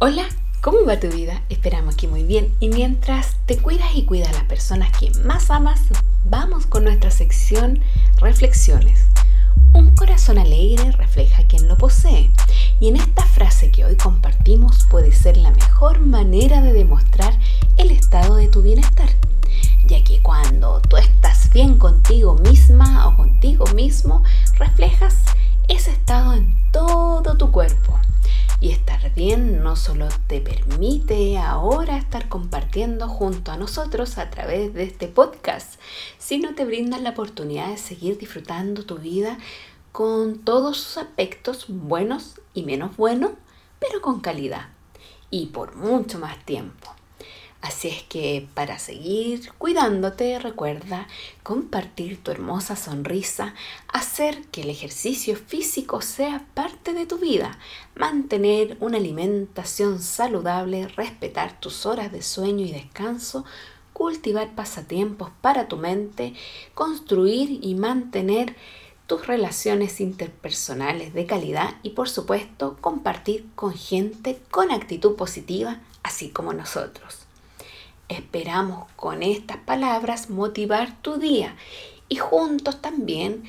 Hola, ¿cómo va tu vida? Esperamos que muy bien. Y mientras te cuidas y cuidas a las personas que más amas, vamos con nuestra sección Reflexiones. Un corazón alegre refleja a quien lo posee. Y en esta frase que hoy compartimos puede ser la mejor manera de demostrar el estado de tu bienestar. Ya que cuando tú estás bien contigo misma o contigo mismo, reflejas ese estado en todo tu cuerpo. Y estar bien no solo te permite ahora estar compartiendo junto a nosotros a través de este podcast, sino te brinda la oportunidad de seguir disfrutando tu vida con todos sus aspectos buenos y menos buenos, pero con calidad y por mucho más tiempo. Así es que para seguir cuidándote, recuerda compartir tu hermosa sonrisa, hacer que el ejercicio físico sea parte de tu vida, mantener una alimentación saludable, respetar tus horas de sueño y descanso, cultivar pasatiempos para tu mente, construir y mantener tus relaciones interpersonales de calidad y por supuesto compartir con gente con actitud positiva, así como nosotros. Esperamos con estas palabras motivar tu día y juntos también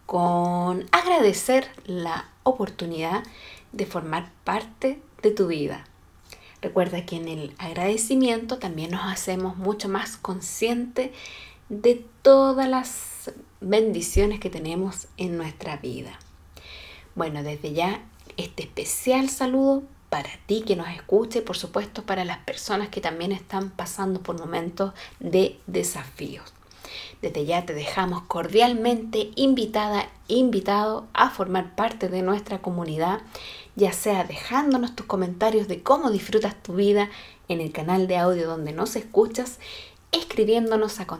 con agradecer la oportunidad de formar parte de tu vida. Recuerda que en el agradecimiento también nos hacemos mucho más conscientes de todas las bendiciones que tenemos en nuestra vida. Bueno, desde ya este especial saludo para ti que nos escuche, por supuesto para las personas que también están pasando por momentos de desafíos. Desde ya te dejamos cordialmente invitado a formar parte de nuestra comunidad, ya sea dejándonos tus comentarios de cómo disfrutas tu vida en el canal de audio donde nos escuchas, escribiéndonos a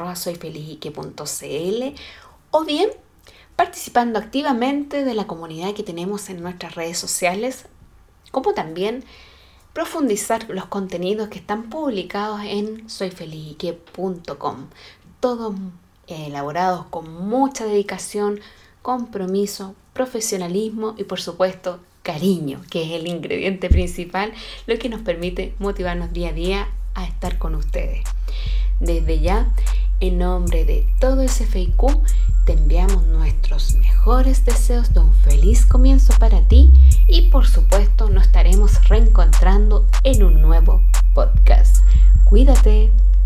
contacto@soyfelizique.cl o bien participando activamente de la comunidad que tenemos en nuestras redes sociales, como también profundizar los contenidos que están publicados en soyfelizique.com, todos elaborados con mucha dedicación, compromiso, profesionalismo y por supuesto cariño, que es el ingrediente principal, lo que nos permite motivarnos día a día a estar con ustedes. Desde ya, en nombre de todo SFIQ, te enviamos nuestros mejores deseos de un feliz comienzo para ti y por supuesto nos estaremos reencontrando en un nuevo podcast. Cuídate.